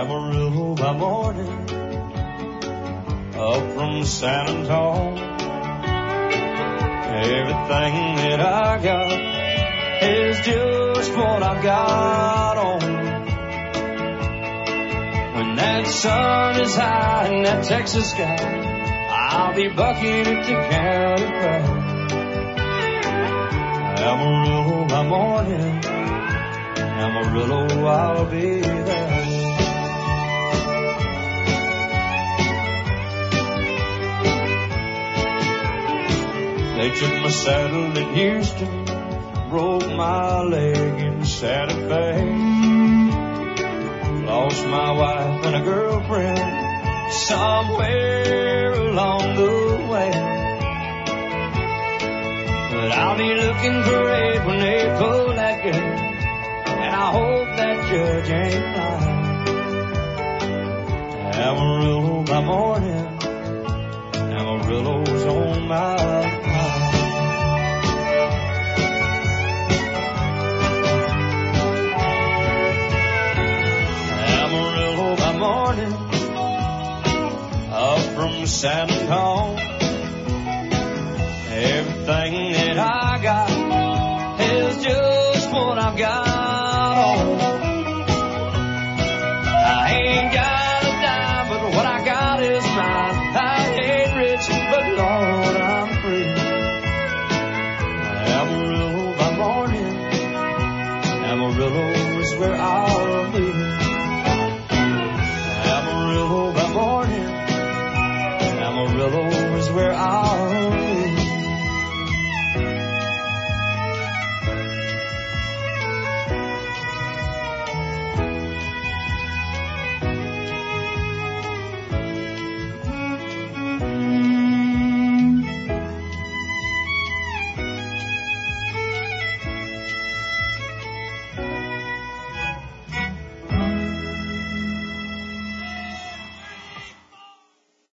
Amarillo by morning, up from San Antonio. Everything that I got is just what I got on. When that sun is high in that Texas sky, I'll be bucking at the county fair. Amarillo by morning, Amarillo, I'll be there. They took my saddle in Houston, broke my leg in Santa Fe. Lost my wife and a girlfriend somewhere along the way. But I'll be looking great when they pull that gate, and I hope that judge ain't lying. Amarillo by morning, Amarillo's on my mind. Amarillo by morning, up from San Antonio.